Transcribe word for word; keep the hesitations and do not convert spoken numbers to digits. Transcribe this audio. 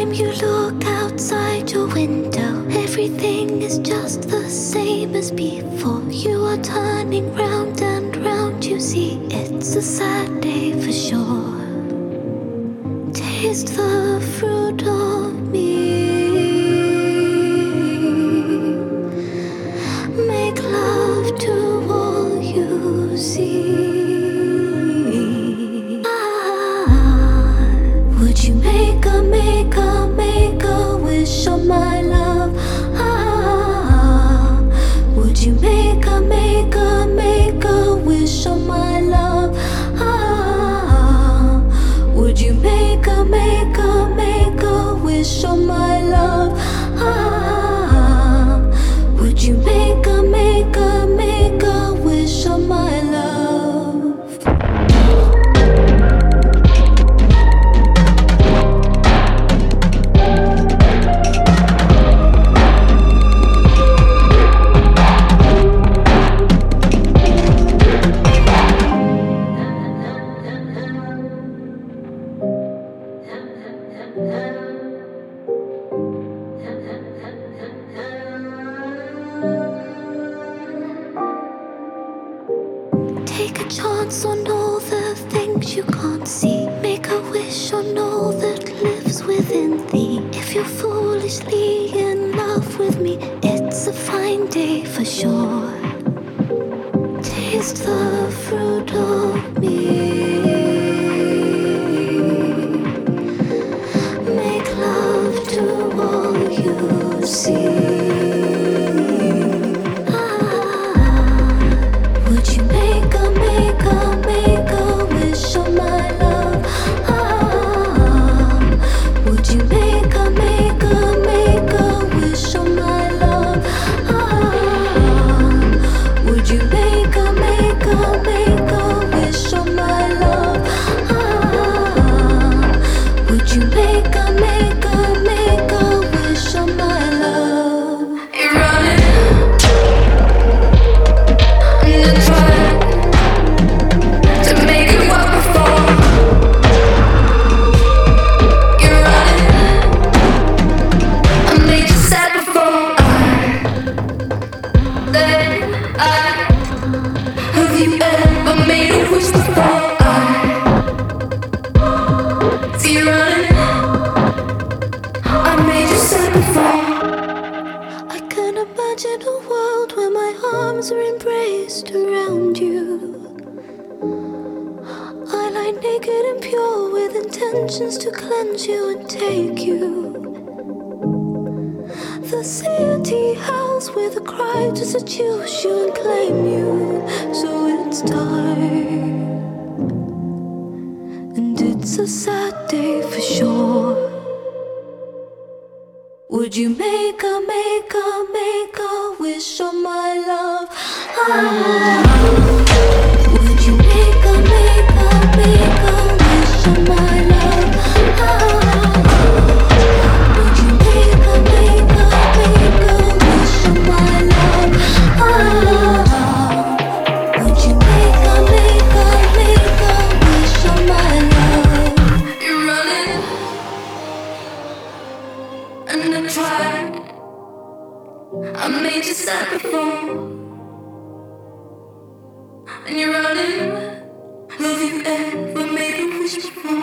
time you look outside your window, everything is just the same as before. You are turning round and round, you see it's a sad day for sure. Taste the fruit of me, make love to all you see. Would you make a, make a, make a wish on my love? Ah, would you make a, make a, make a wish on my love? Ah, would you make a, make a, make a wish on my love? Ah, would you make a, make a, make a wish on my love? Take a chance on all the things you can't see. Make a wish on all that lives within thee. If you're foolishly in love with me, it's a fine day for sure. Taste the fruit of me, make love to all you see. Imagine a world where my arms are embraced around you. I lie naked and pure with intentions to cleanse you and take you. The city howls with a cry to seduce you and claim you. So it's time, and it's a sad day for sure. Would you make a, make a, make a wish on my love? Ah, would you make a, make a, make a wish on my love? Ah, would you make a, make a, make a wish on my love? Ah, would you make a, make a, make a wish on my love? You're running and I tried. I made you sad before, and you're running. Have you ever made a wish before?